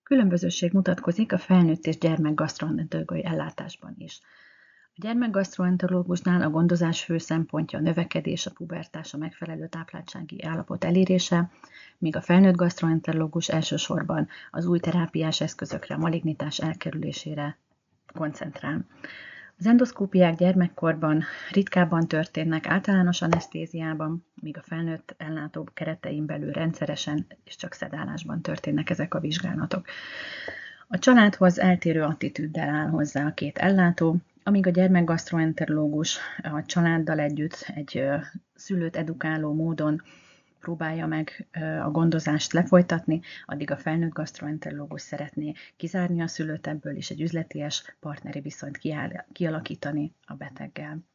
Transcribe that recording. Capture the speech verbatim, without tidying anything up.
Különbözőség mutatkozik a felnőtt és gyermek gasztroenterológiai ellátásban is. A gyermekgasztroenterológusnál a gondozás fő szempontja a növekedés, a pubertás, a megfelelő tápláltsági állapot elérése, míg a felnőtt gasztroenterológus elsősorban az új terápiás eszközökre, a malignitás elkerülésére koncentrál. Az endoszkópiák gyermekkorban ritkábban történnek általános anesztéziában, míg a felnőtt ellátó keretein belül rendszeresen és csak szedálásban történnek ezek a vizsgálatok. A családhoz eltérő attitűddel áll hozzá a két ellátó, amíg a gyermekgasztroenterológus a családdal együtt egy szülőt edukáló módon próbálja meg a gondozást lefolytatni, addig a felnőtt gasztroenterológus szeretné kizárni a szülőt ebből, és egy üzleties partneri viszonyt kialakítani a beteggel.